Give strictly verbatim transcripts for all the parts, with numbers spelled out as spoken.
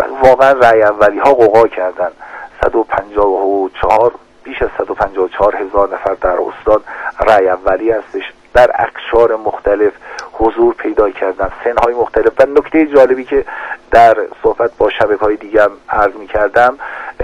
واقعا رأی اولی ها غوغا کردن. صد و پنجاه و چهار بیش از صد و پنجاه و چهار هزار نفر در استان رأی اولی هستش، در اقشار مختلف حضور پیدا کردن، سنهای مختلف. و نکته جالبی که در صحبت با شبکه‌های دیگه هم عرض می‌کردم،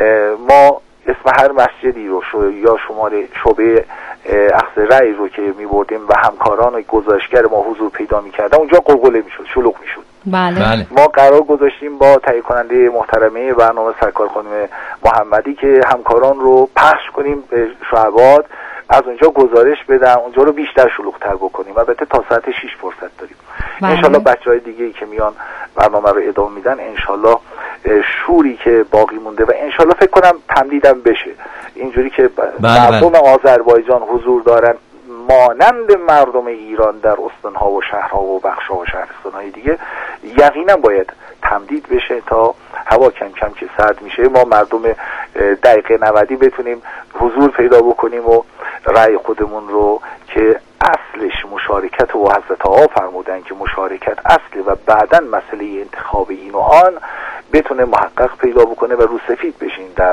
ما اسم هر مسجدی رو شو یا شمال شعبه اخذ رأی رو که می‌بردیم و همکاران گزارشگر ما حضور پیدا می‌کردن، اونجا قلقله می‌شد، شلوغ می‌شد. بله. ما قرار گذاشتیم با تهیه کننده محترمه برنامه سرکار خانم محمدی که همکاران رو پخش کنیم به شعبات، از اونجا گزارش بدن، اونجا رو بیشتر شلوغ‌تر بکنیم. البته تا ساعت شش فرصت داریم. بله. انشالله بچه‌های دیگه‌ای که میان برنامه رو ادامه میدن، انشالله شوری که باقی مونده و انشالله فکر کنم تمدیدم بشه، اینجوری که بله مردم بله. آذربایجان حضور دارن مانند مردم ایران در استان‌ها و شهرها و بخش‌ها و شهرستان‌های دیگه، یقینا باید تمدید بشه تا هوا کم کم که سرد میشه ما مردم دقیقه نودی بتونیم حضور پیدا بکنیم و رأی خودمون رو که اصلش مشارکت و حضرت آقا فرمودن که مشارکت اصلی و بعداً مسئله انتخاب این و آن بتونه محقق پیدا بکنه و رو سفید بشین در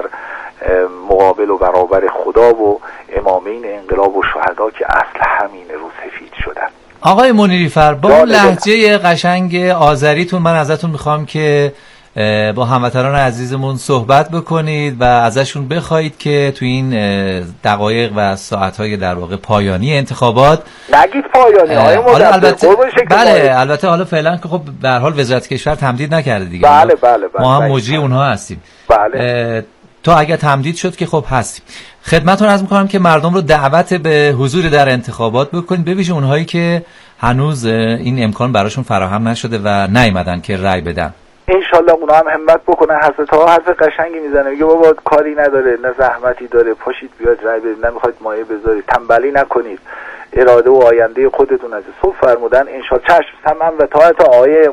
مقابل و برابر خدا و امامین انقلاب و شهدا که اصل همین رو سفید شدن. آقای منیری‌فر، با لهجه قشنگ آذریتون من ازتون میخوام که با هموطنان عزیزمون صحبت بکنید و ازشون بخواید که تو این دقایق و ساعتهای در واقع پایانی انتخابات، نگید پایانی های مدبر، البته بله البته حالا فعلا که خب به هر حال وزارت کشور تمدید نکرده دیگه، بله بله بله، ما هم مجری اونها هستیم. بله. تا اگر تمدید شد که خب هستیم. خدمتتون عرض می‌کنم که مردم رو دعوت به حضور در انتخابات بکنید، ببینید اونهایی که هنوز این امکان براشون فراهم نشده و نیومدن که رأی بدن. انشالله اونا هم همت بکنن. حضرت ها حرف قشنگی میزنه، میگه بابا کاری نداره، نه زحمتی داره، پاشید بیاد رأی بدید، نمیخواید مایه بذارید، تنبلی نکنید، اراده و آینده خودتون از صبح فرمودن. انشالله چشم سمن و طاعت آیه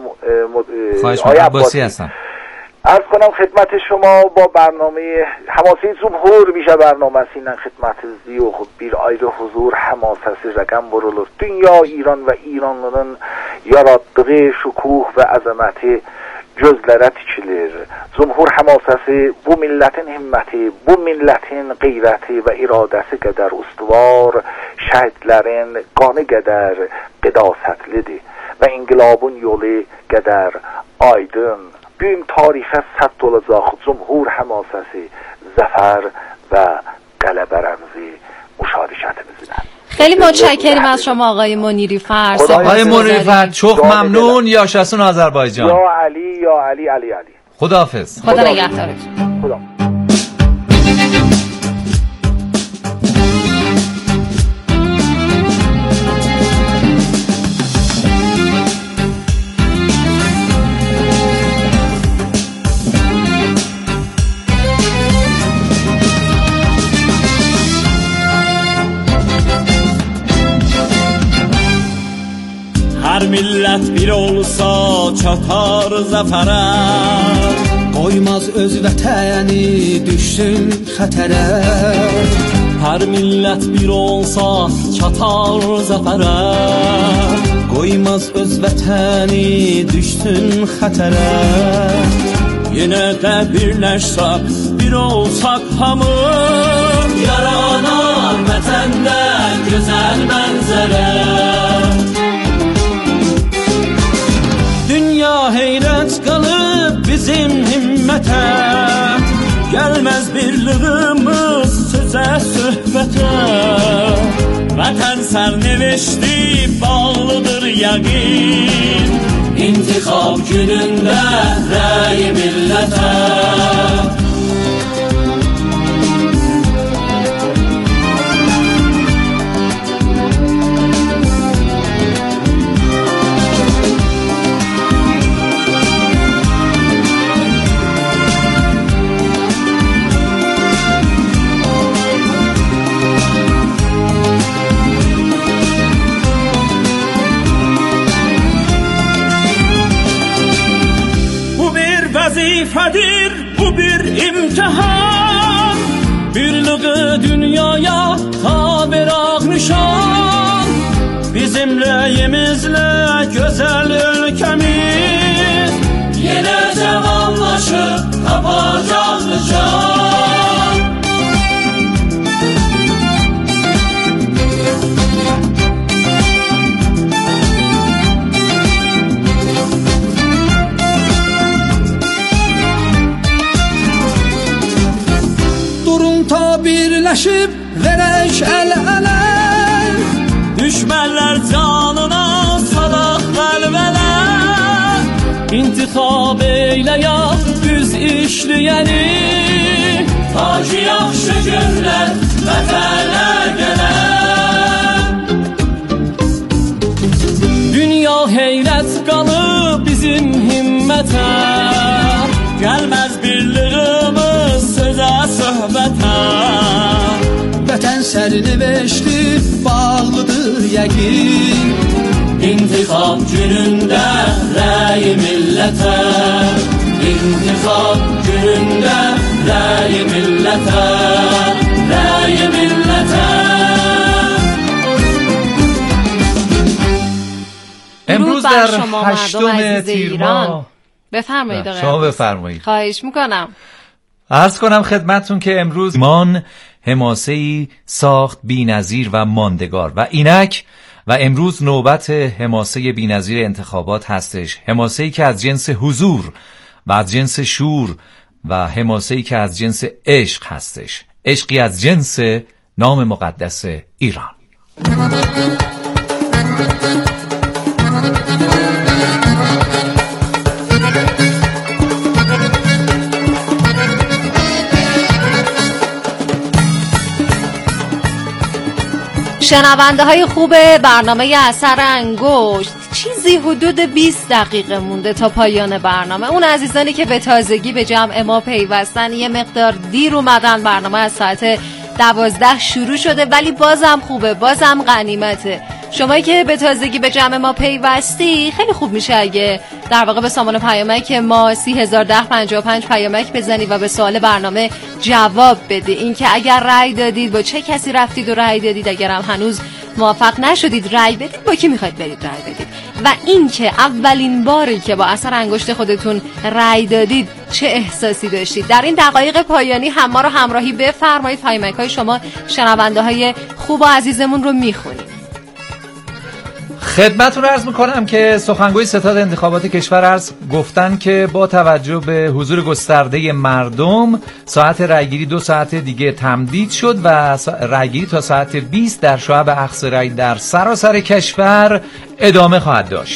آیه عباسی هستن. عرض کنم خدمت شما با برنامه حماسی جمهور میشه برنامه سینن خدمت زی و خود بیر ayrı huzur hamasası رقم vurulur. Dünya İran ve İranlıların yarattığı şukuh ve azameti gözlərə tikilir. Cumhur hamasası bu milletin himmeti, bu milletin qeyrəti və iradəsi qədər ustuvar, şəhidlərin qanı qədər qədasətlidir və inqilabın yolu qədər aydın. Gün tarixə səbt olacaq Cumhur hamasası, zəfər və qələbə rəmzi müşarikətimizdən. خیلی متشکریم از شما آقای منیری‌فر. آقای منیری‌فر چخ ممنون. یا شاسون آذربایجان. یا علی یا علی علی علی. خداحافظ. خدا نگهدارتون. خدا. Hər millət bir olsa çatar zəfərə, qoymaz öz vətəni düşsün xətərə. Hər millət bir olsa çatar zəfərə, qoymaz öz vətəni düşsün xətərə. Yenə də birləşsək, bir olsaq hamı, yaranar vətəndə gözəl mənzərə. Dünya heyrət qalıb bizim himmətə, gəlməz birliyimiz sözə söhbətə. Vətən sərnevişdi bağlıdır yəqin, İntiqam günündə rəy millətə. Vəzifədir bu bir imtihan, birliği dünyaya ta veraq nişan. Bizim rəyimizlə gözəl ölkəmiz yenə cavanlaşır birləşib verək əl-ələ, düşmənlər canına salaq qəlbələ. İntiqab eyləyək düz işləyəni, ta ki yaxşı günlər vətənə gələ. Dünya heyrət qalıb bizim himmətə, gəlməz birliyimiz sözə söhbətə. Vətən sərnişdi bağlıdır yəqin, İntiqam günündə rəy millətə, İntiqam günündə rəy millətə, rəy millətə. امروز در هشتم تیر ماه بفرمایید آقای شما بفرمایید. خواهش میکنم. عرض کنم خدمتتون که امروز ایمان حماسه‌ای ساخت بی‌نظیر و ماندگار و اینک و امروز نوبت حماسه بی‌نظیر انتخابات هستش. حماسه‌ای که از جنس حضور و از جنس شور و حماسه‌ای که از جنس عشق هستش. عشقی از جنس نام مقدس ایران. شنونده های خوب برنامه اثر انگشت، چیزی حدود بیست دقیقه مونده تا پایان برنامه. اون عزیزانی که به تازگی به جمع ما پیوستن یه مقدار دیر اومدن، برنامه از ساعت دوازده شروع شده ولی بازم خوبه، بازم غنیمته. شمایی که به تازگی به جمع ما پیوستی خیلی خوب میشه اگه در واقع به سامان پیامک ما سی هزار ده پنجاه و پنج پیامک بزنید و به سوال برنامه جواب بدی. این که اگر رأی دادید با چه کسی رفتید و رأی دادید، اگر هم هنوز موفق نشدید رأی بدید با کی میخواید برید رأی بدید، و این که اولین باری که با اثر انگشت خودتون رأی دادید چه احساسی داشتید. در این دقایق پایانی هم ما رو همراهی بفرمایید. پیامک های شما شنونده های خوب و عزیزمون رو میخونید. خدمتتون عرض میکنم که سخنگوی ستاد انتخابات کشور عرض گفتن که با توجه به حضور گسترده مردم ساعت رأیگیری دو ساعت دیگه تمدید شد و رأیگیری تا ساعت بیست در شعب اخذ رأی در سراسر کشور ادامه خواهد داشت.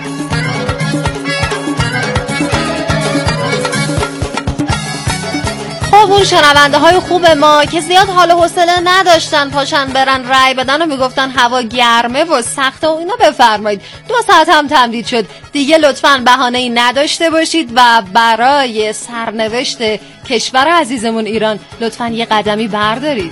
خب اون شنونده های خوب ما که زیاد حال و حوصله نداشتن پاشن برن رای بدن و میگفتن هوا گرمه و سخته و اینا، بفرمایید دو ساعت هم تمدید شد دیگه، لطفاً بهانه‌ای نداشته باشید و برای سرنوشت کشور عزیزمون ایران لطفاً یه قدمی بردارید.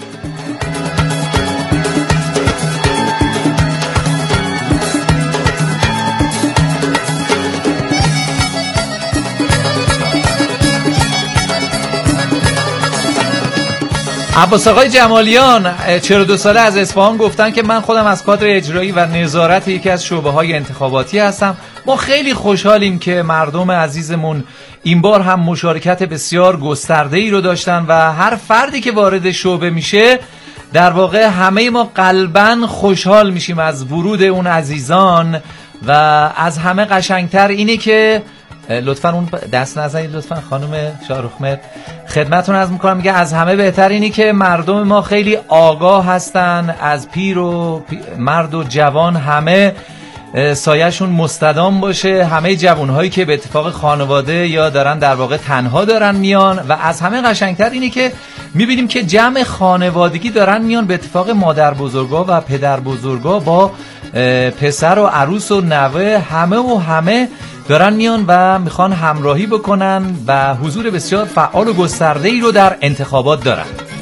عباس آقای جمالیان چهل و دو ساله از اصفهان گفتن که من خودم از کادر اجرایی و نظارت یکی از شعبه‌های انتخاباتی هستم. ما خیلی خوشحالیم که مردم عزیزمون این بار هم مشارکت بسیار گسترده‌ای رو داشتن و هر فردی که وارد شعبه میشه در واقع همه ما قلباً خوشحال میشیم از ورود اون عزیزان و از همه قشنگتر اینه که لطفاً اون دست نزنید لطفاً خانم شاهرخمر. خدمتتون عرض میکنم میگه از همه بهتر اینی که مردم ما خیلی آگاه هستن، از پیر و پی... مرد و جوان همه سایه‌شون مستدام باشه، همه جوانهایی که به اتفاق خانواده یا دارن در واقع تنها دارن میان، و از همه قشنگتر اینی که میبینیم که جمع خانوادگی دارن میان به اتفاق مادر بزرگا و پدر بزرگا با پسر و عروس و نوه، همه و همه دارن میان و میخوان همراهی بکنن و حضور بسیار فعال و گسترده‌ای رو در انتخابات دارن.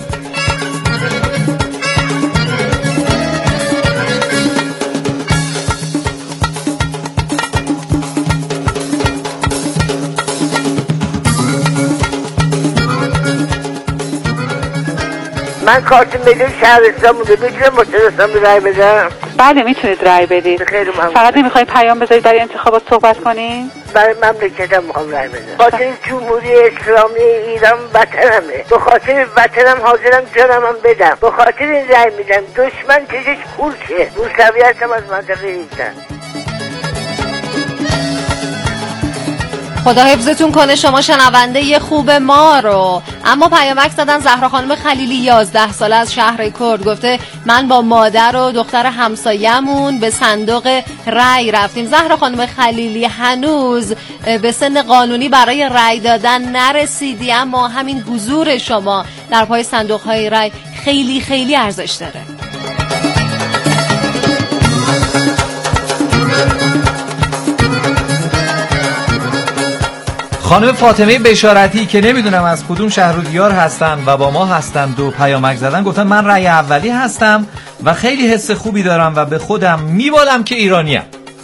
من کارت ملی شهرستان بوده، میتونم مترستان رای بدم؟ بله میتونید رای بدید. خیلی ممنون. فقط نمیخواید پیام بذارید برای انتخابات صحبت کنین؟ برای مملکتم میخوام رای بدم. خاطر جمهوری اسلامی ایران وطنمه، به خاطر وطنم حاضرم جانمم بدم، به خاطر این رای میدم. دشمن چشش پولشه. موسوی هستم از منطقه هیزده. خدا حفظتون کنه شما شنونده خوب ما رو. اما پیامک زدن زهرا خانم خلیلی یازده ساله از شهر کرد، گفته من با مادر و دختر همسایه‌مون به صندوق رای رفتیم. زهرا خانم خلیلی هنوز به سن قانونی برای رای دادن نرسیدی، اما همین حضور شما در پای صندوق های رای خیلی خیلی ارزش داره. خانم فاطمه بشارتی که نمیدونم از کدوم شهر و دیار هستن و با ما هستن دو پیامک زدن، گفتن من رأی اولی هستم و خیلی حس خوبی دارم و به خودم میبالم که ایرانیم.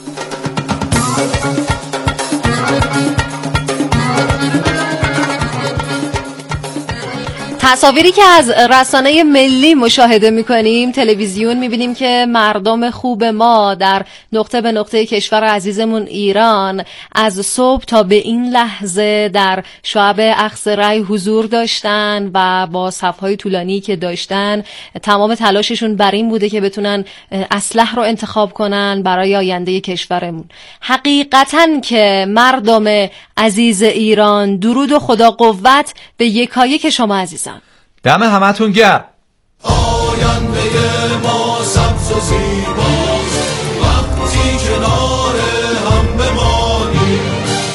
تصاویری که از رسانه ملی مشاهده میکنیم، تلویزیون میبینیم که مردم خوب ما در نقطه به نقطه کشور عزیزمون ایران از صبح تا به این لحظه در شعب اخذ رای حضور داشتن و با صفهای طولانی که داشتن تمام تلاششون بر این بوده که بتونن اصلح رو انتخاب کنن برای آینده کشورمون. حقیقتاً که مردم عزیز ایران، درود و خدا قوت به یکایک شما عزیزان. دم همتون گرم. آینده ما سبز و زیباست وقتی کنار هم بمانیم.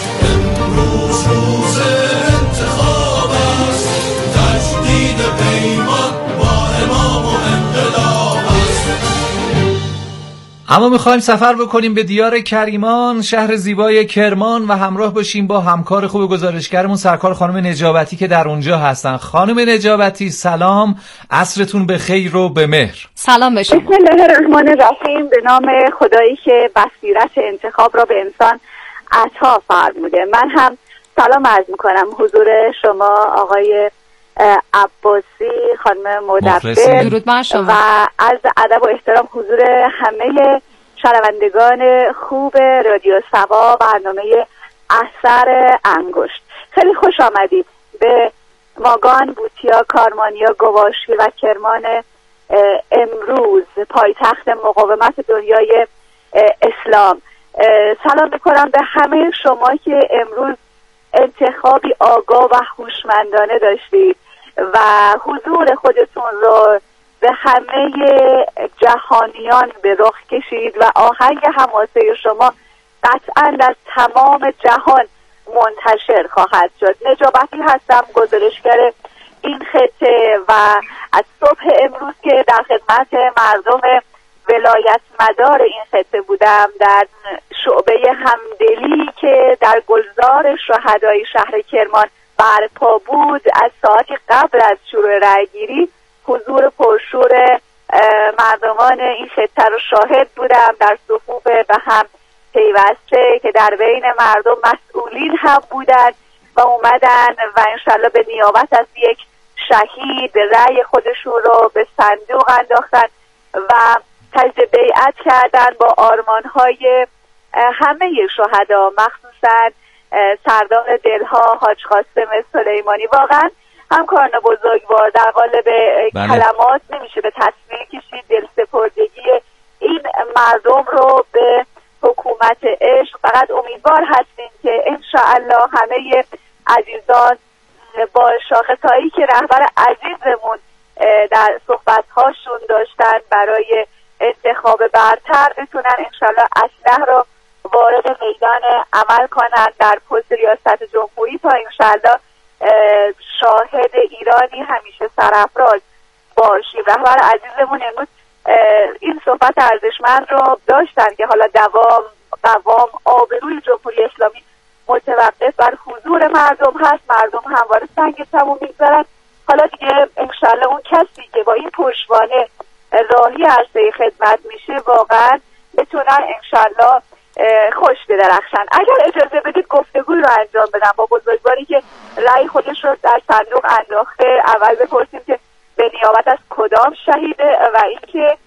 امروز روز انتخاب است، تجدید پیمان با امام و انقلاب است. اما میخوایم سفر بکنیم به دیار کریمان، شهر زیبای کرمان، و همراه باشیم با همکار خوب گزارشگرمون سرکار خانم نجابتی که در اونجا هستن. خانم نجابتی سلام، عصرتون به خیر و به مهر. سلام بشم. بسم الله الرحمن الرحیم. به نام خدایی که بصیرت انتخاب را به انسان عطا فرموده. من هم سلام عرض میکنم حضور شما آقای عباسی، خانم مدبر، درود بر شما، و عرض ادب و احترام حضور همه شنوندگان خوب رادیو سوا برنامه اثر انگشت. خیلی خوش آمدید به ماگان، بوتیا، کارمانیا، گواشی و کرمان امروز پایتخت مقاومت دنیای اسلام. سلام میکنم به همه شما که امروز انتخابی آگاه و هوشمندانه داشتید و حضور خودتون رو به همه جهانیان به رخ کشید و آهنگ حماسه شما قطعا در تمام جهان منتشر خواهد شد. نجابتی هستم، گزارشگر این خطه، و از صبح امروز که در خدمت مردم ولایت مدار این خطه بودم در شعبه همدلی که در گلزار شهدای شهر کرمان برپا بود، از ساعتی قبل از شروع رأیگیری حضور پرشور مردمان این خطه رو شاهد بودم در صفوف به هم پیوسته که در بین مردم مسئولین هم بودن و اومدن و انشالله به نیابت از یک شهید رأی خودشون رو به صندوق انداختن و تجدید بیعت کردن با آرمانهای همه شهدا، مخصوصا سردار دلها حاج قاسم سلیمانی. واقعا همکاران بزرگوار، در قالب بله. کلمات نمیشه به تصویر کشید دلسپردگی این مردم رو به حکومت عشق. فقط امیدوار هستیم که انشاءالله همه عزیزان با شاخصهایی که رهبر عزیزمون در صحبت‌هاشون داشتن برای انتخاب برتر بتونن انشاءالله اصلح رو وارد میدان عمل کنن در پست ریاست جمهوری تا انشاءالله شاهد ایرانی همیشه سرافراز باشیم. رهبر عزیزمون امروز این صحبت ارزشمند رو داشتن که حالا دوام قوام آبروی جمهوری اسلامی متوقف بر حضور مردم هست، مردم همواره سنگ تموم میگذارن. حالا دیگه انشاءالله اون کسی که با این پشتوانه راهی عرصه خدمت میشه واقعا بتونن انشاءالله خوش بدرخشن. اگر اجازه بدید گفتگوی رو انجام بدم با بزرگواری که رأی خودش رو در صندوق انداخته. اول بپرسیم که به نیابت از کدام شهیده و اینکه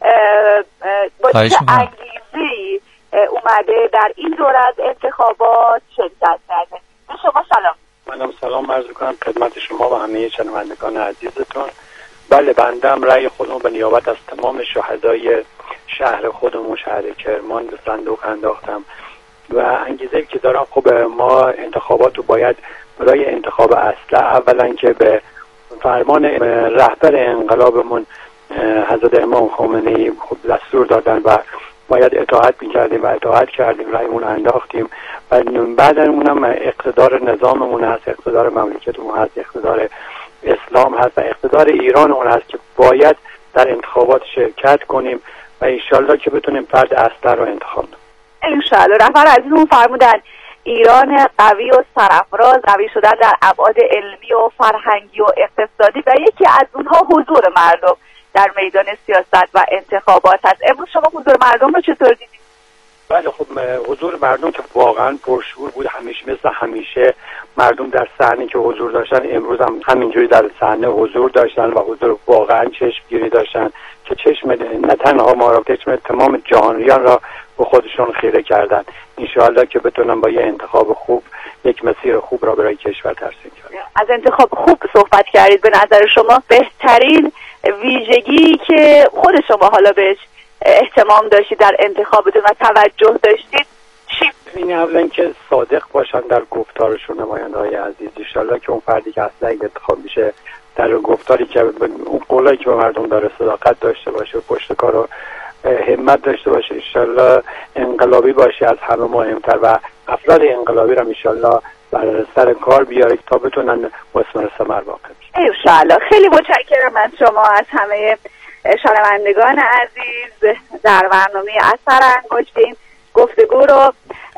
با چه انگیزه‌ای اومده در این دوره از انتخابات شرکت کرده. به شما سلام. منم سلام عرض می‌کنم خدمت شما و همه شنوندگان عزیزتون. بله، بندم رأی خودم به نیابت از تمام شهدای شهر خودمون شهر کرمان به صندوق انداختم و انگیزه که دارم، خب ما انتخابات رو باید برای انتخاب اصل اولا که به فرمان رهبر انقلابمون حضرت امام خمینی خب دستور دادن و باید اطاعت می‌کردیم و اطاعت کردیم، رأیمون انداختیم و بعد اونم اقتدار نظاممون هست، اقتدار مملکتمون هست، اقتدار اسلام هست و اقتدار ایرانمون هست که باید در انتخابات شرکت کنیم و انشالله که بتونیم فرد اصل رو انتخاب کنیم. انشالله. رهبر عزیزمون فرمودن ایران قوی و سرافراز، قوی شدن در ابعاد علمی و فرهنگی و اقتصادی و یکی از اونها حضور مردم در میدان سیاست و انتخابات هست. امروز شما حضور مردم رو چطور دیدید؟ بله خب حضور مردم که واقعا پرشور بود، همیشه مثل همیشه مردم در صحنه که حضور داشتن امروز هم همینجوری در صحنه حضور داشتن و حضور واقعا چشمگیری داشتن که چشم نه تنها ما را، چشم تمام جهانیان را به خودشون خیره کردن. انشاءالله که بتونن با یه انتخاب خوب یک مسیر خوب را برای کشور ترسیم کنن. از انتخاب خوب صحبت کردید. به نظر شما بهترین ویژگی که خود شما حالا بهش اهتمام داشتید در انتخابتون و توجه داشتید چی؟ این اولا که صادق باشن در گفتارشون نماینده‌های عزیز. انشاءالله که اون فردی که اصلا انتخاب میشه در گفتاری که اون قولایی که به مردم داره صداقت داشته باشه و پشت کار و همت داشته باشه، انشاءالله انقلابی باشه، از همه مهمتر و افراد انقلابی را انشاءالله بر سر کار بیاره تا بتونن مثمر ثمر واقع بشن. انشاءالله. خیلی متشکرم از شما، از همه شنوندگان عزیز در برنامه اثر انگشت این گفتگو رو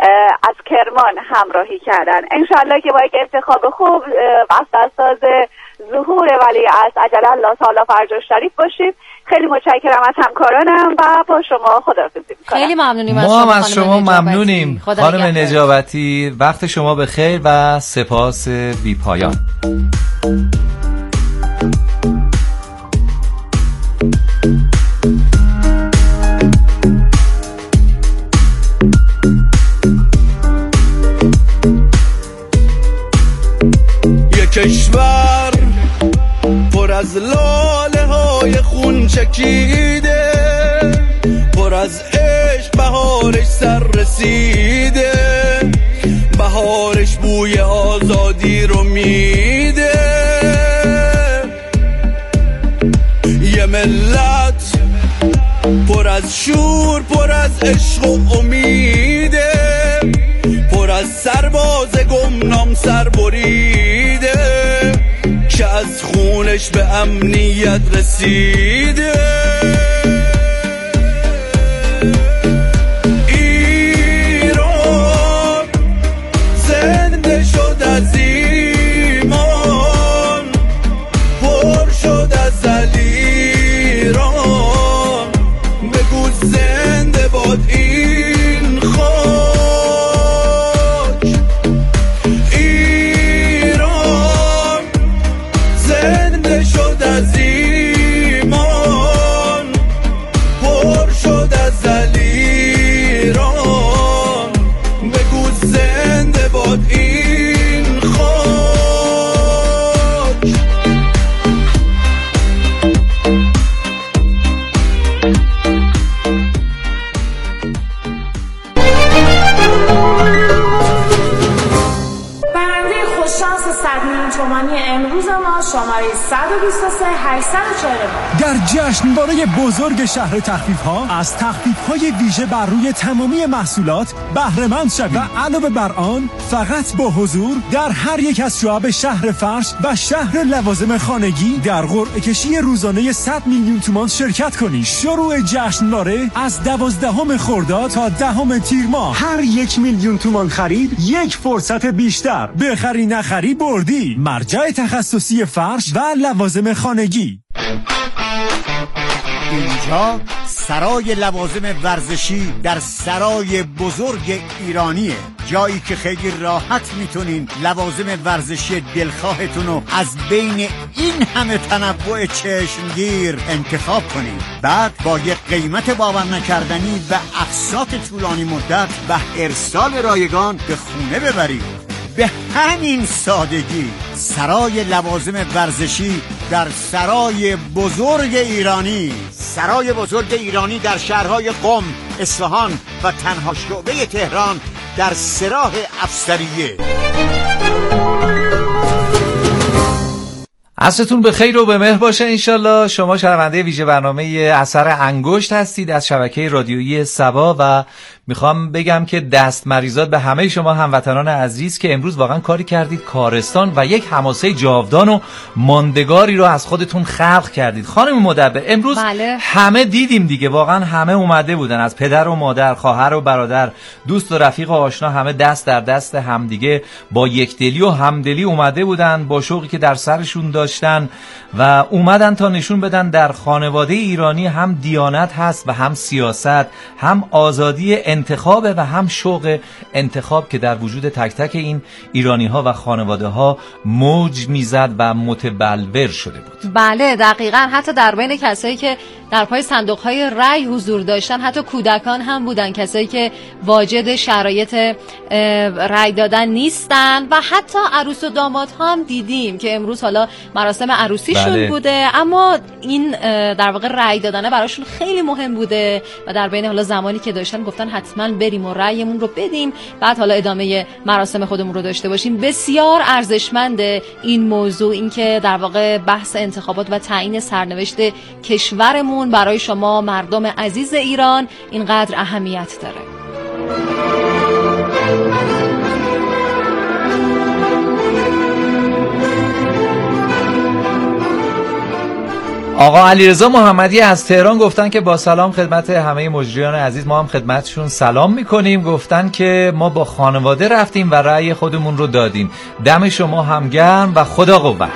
از کرمان همراهی کردن. انشاءالله که با یک انتخاب خوب بسترساز ظهور ولی عصر عجل الله تعالی فرجش شریف باشیم. خیلی متشکرم از همکارانم و با شما خداحافظی می‌کنم. خیلی ممنونیم از ما شما. هم از شما ممنونیم خانم نجابتی. وقت شما بخیر و سپاس بی پایان. یک کشور پر از لاله های خون چکیده، پر از عشق بهارش سر رسیده، بهارش بوی آزادی رو میده. یه ملت پر از شور، پر از عشق و امیده، پر از سرباز گمنام سر بریده که از خونش به امنیت رسیده. ایران زنده شد از ایمان، پر شد از علیران، بگو زنده باد این خاک. ایران زنده شد از ایمان، پر شد از علیران، بگو زنده باد این خاک. برنده خوششانس صد میلیون تومانی امروز ما شماره صد و بیست و سه هشتصد و چهل و نه. در جشنواره بزرگ شهر تخفیف‌ها از تخفیف‌های ویژه بر روی تمامی محصولات بهره‌مند شوید و علاوه بر آن فقط با حضور در هر یک از شعب شهر فرش و شهر لوازم خانگی در قرعه کشی روزانه صد میلیون تومان شرکت کنید. شروع جشنواره از دوازدهم خرداد تا دهم تیر ماه. هر یک میلیون تومان خرید یک فرصت بیشتر. بخری نخری بردی. مرجع تخصصی فرش و لوازم خانگی. اینجا سرای لوازم ورزشی در سرای بزرگ ایرانیه، جایی که خیلی راحت میتونین لوازم ورزشی دلخواهتون رو از بین این همه تنوع چشمگیر انتخاب کنین. بعد با یک قیمت باور نکردنی و اقساط طولانی مدت و ارسال رایگان به خونه ببرید. به همین سادگی سرای لوازم ورزشی در سرای بزرگ ایرانی. سرای بزرگ ایرانی در شهرهای قم، اصفهان و تنها شعبه تهران در سراح افسریه. عصرتون به خیر و به مهر باشه انشالله. شما شنونده ویژه برنامه اثر انگشت هستید از شبکه رادیویی سبا و میخوام بگم که دست مریزاد به همه شما هموطنان عزیز که امروز واقعا کاری کردید کارستان و یک حماسه جاودان و ماندگاری رو از خودتون خلق کردید. خانم مدبر امروز بله. همه دیدیم دیگه، واقعا همه اومده بودن، از پدر و مادر، خواهر و برادر، دوست و رفیق و آشنا، همه دست در دست همدیگه با یکدلی و همدلی اومده بودن با شوقی که در سرشون داشتن و اومدن تا نشون بدن در خانواده ایرانی هم دیانت هست و هم سیاست، هم آزادی انتخاب و هم شوق انتخاب که در وجود تک تک این ایرانی ها و خانواده ها موج میزد و متبلور شده بود. بله دقیقاً. حتی در بین کسایی که در پای صندوق های رای حضور داشتن حتی کودکان هم بودن، کسایی که واجد شرایط رای دادن نیستن و حتی عروس و داماد هم دیدیم که امروز حالا مراسم عروسیشون بله. بوده، اما این در واقع رای دادنه براشون خیلی مهم بوده و در بین حالا زمانی که داشتن گفتن حتما بریم و رایمون رو بدیم، بعد حالا ادامه مراسم خودمون رو داشته باشیم. بسیار ارزشمنده این موضوع، این که در واقع بحث انتخابات و تعیین سرنوشت کشورمون برای شما مردم عزیز ایران اینقدر اهمیت داره. آقا علیرضا محمدی از تهران گفتن که با سلام خدمت همه مجریان عزیز، ما هم خدمتشون سلام میکنیم. گفتن که ما با خانواده رفتیم و رأی خودمون رو دادیم. دم شما هم گرم و خدا قوت.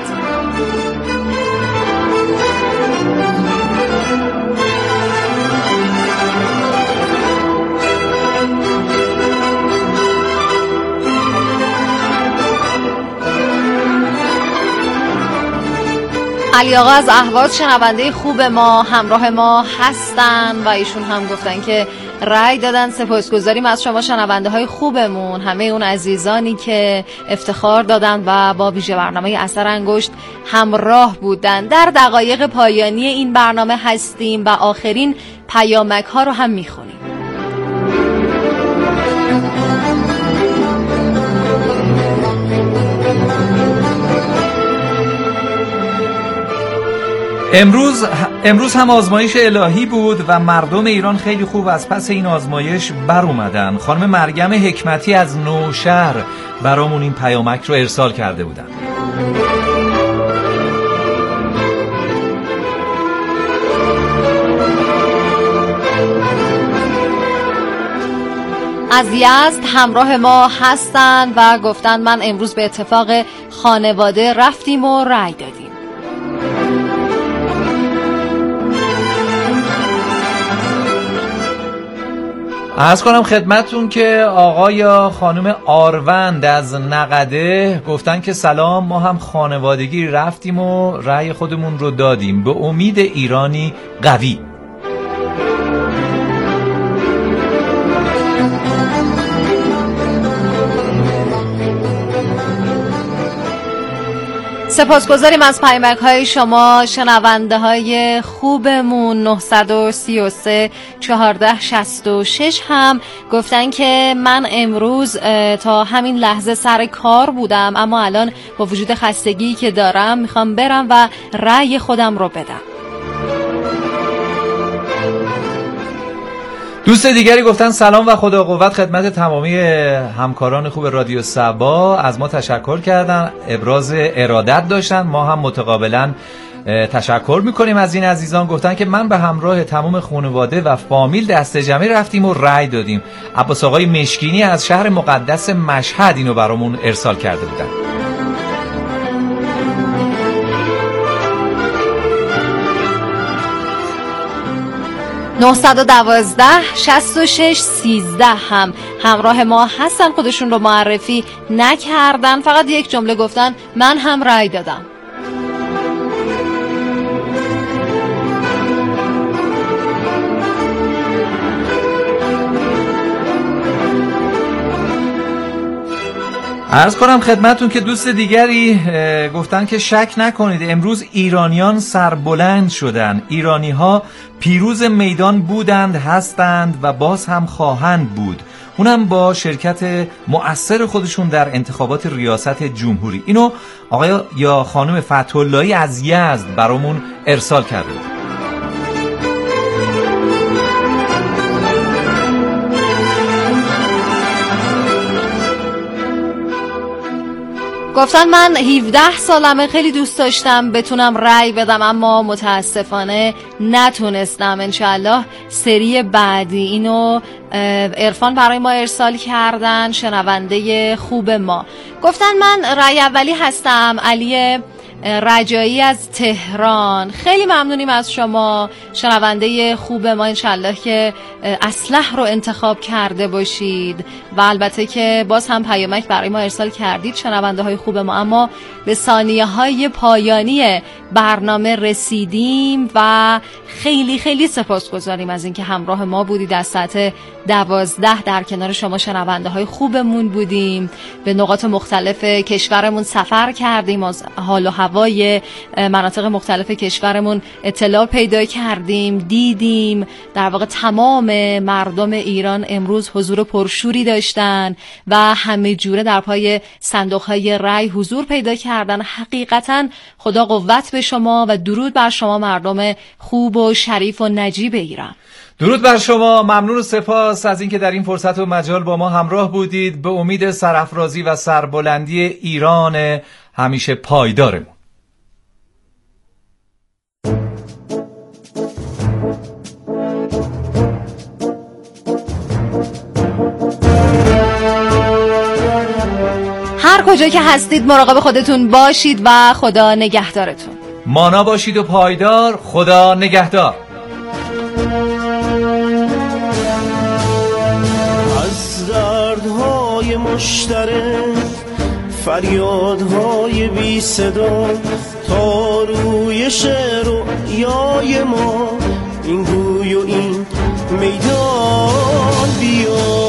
علی آقا از اهواز شنونده خوب ما همراه ما هستن و ایشون هم گفتن که رای دادن. سپاسگزاریم از شما شنونده های خوبمون، همه اون عزیزانی که افتخار دادن و با ویژه برنامه اثر انگشت همراه بودن. در دقایق پایانی این برنامه هستیم و آخرین پیامک ها رو هم میخونیم. امروز امروز هم آزمایش الهی بود و مردم ایران خیلی خوب از پس این آزمایش بر اومدن. خانم مریم حکمتی از نوشهر برامون این پیامک رو ارسال کرده بودن. از یزد همراه ما هستن و گفتن من امروز به اتفاق خانواده رفتیم و رای دادیم. عرض کنم خدمتون که آقا یا خانم آروند از نقده گفتن که سلام، ما هم خانوادگی رفتیم و رأی خودمون رو دادیم به امید ایرانی قوی. سپاسگزاریم از پیامک های شما شنونده های خوبمون. نه سه سه چهارده شصت و شش هم گفتن که من امروز تا همین لحظه سر کار بودم اما الان با وجود خستگی که دارم میخوام برم و رأی خودم رو بدم. دوست دیگری گفتن سلام و خدا قوت خدمت تمامی همکاران خوب رادیو سبا، از ما تشکر کردن، ابراز ارادت داشتن، ما هم متقابلا تشکر میکنیم از این عزیزان. گفتن که من به همراه تمام خانواده و فامیل دست جمعی رفتیم و رأی دادیم. عباس آقای مشکینی از شهر مقدس مشهد اینو برامون ارسال کرده بودن. نه یک دو شصت و شش سیزده هم همراه ما هستن، خودشون رو معرفی نکردن، فقط یک جمله گفتن من هم رأی دادم. عرض کنم خدمتون که دوست دیگری گفتن که شک نکنید امروز ایرانیان سربلند شدند. ایرانی ها پیروز میدان بودند، هستند و باز هم خواهند بود. اونم با شرکت مؤثر خودشون در انتخابات ریاست جمهوری. اینو آقای یا خانم فتح‌اللهی از یزد برامون ارسال کرده. گفتن من هفده سالمه، خیلی دوست داشتم بتونم رأی بدم اما متاسفانه نتونستم. انشالله سری بعدی. اینو عرفان برای ما ارسال کردن، شنونده خوب ما. گفتن من رأی اولی هستم، علی رجایی از تهران. خیلی ممنونیم از شما شنونده خوب ما، انشالله که اصلح رو انتخاب کرده باشید و البته که باز هم پیامک برای ما ارسال کردید شنونده های خوب ما. اما به ثانیه های پایانی برنامه رسیدیم و خیلی خیلی سپاسگزاریم از اینکه همراه ما بودید. از ساعت دوازده در کنار شما شنونده های خوبمون بودیم، به نقاط مختلف کشورمون سفر کردیم، از حال و هوای مناطق مختلف کشورمون اطلاع پیدا کردیم، دیدیم در واقع تمام مردم ایران امروز حضور پرشوری داشتن و همه جوره در پای صندوق‌های رای حضور پیدا کردن. حقیقتاً خدا قوت به شما و درود بر شما مردم خوب و شریف و نجیب ایران. درود بر شما، ممنون و سپاس از اینکه در این فرصت و مجال با ما همراه بودید. به امید سرافرازی و سربلندی ایران همیشه پایدارمون. هر کجا که هستید مراقب خودتون باشید و خدا نگهدارتون. مانا باشید و پایدار. خدا نگهدار. از دردهای مشترک، فریادهای بی صدا، تا روی شعر و یای ما این گوی و این میدان بیا.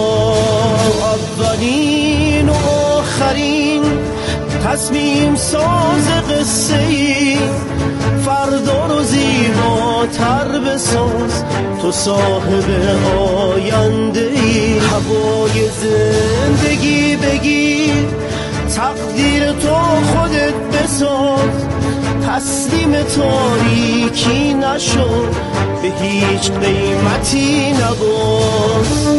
اولین و آخرین تصمیم ساز قصه ای، فردا رو زیباتر بساز، تو صاحب آینده ای. هوای زندگی بگیر، تقدیر تو خودت بساز، تسلیم تاریکی نشو، به هیچ قیمتی نباز.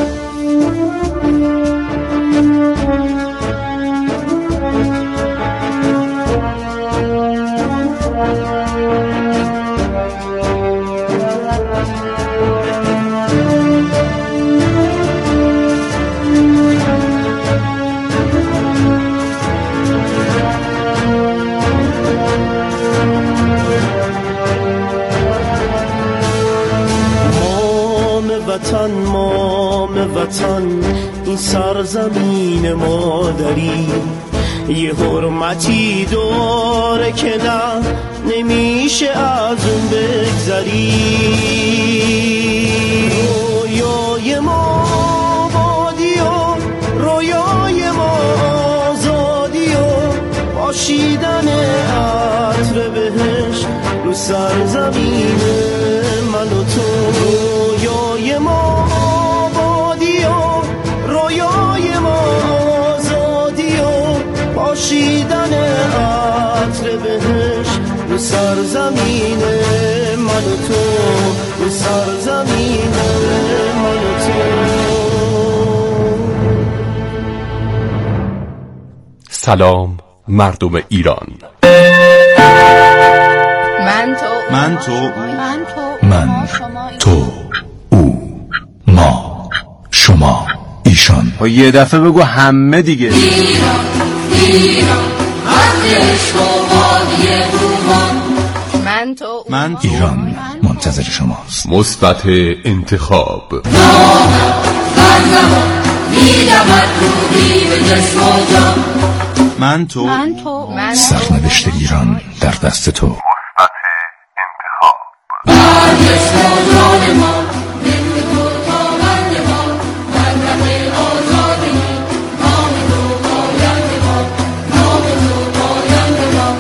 وطن مام وطن، این سرزمین مادری یه حرمتی داره که نه نمیشه از اون بگذری. رویای ما آبادی و رویای ما آزادی و باشیدن عطر بهش رو سرزمین من و تو. رویای ما آبادی و رویای ما آزادی و باشیدن عطر بهش رو سرزمین من و تو، رو سرزمین من و تو. سلام مردم ایران. من تو من تو من تو من تو او ما شما ایشان. یه دفعه بگو همه دیگه. ایران ایران عشق و وادی رومان. من تو من تو ایران منتظر شماست. مثبت انتخاب. نامم فرزمان میدمد روحی به جسم و جان. من تو من تو سرنوشت ایران در دست تو. مثبت انتخاب. من جسم و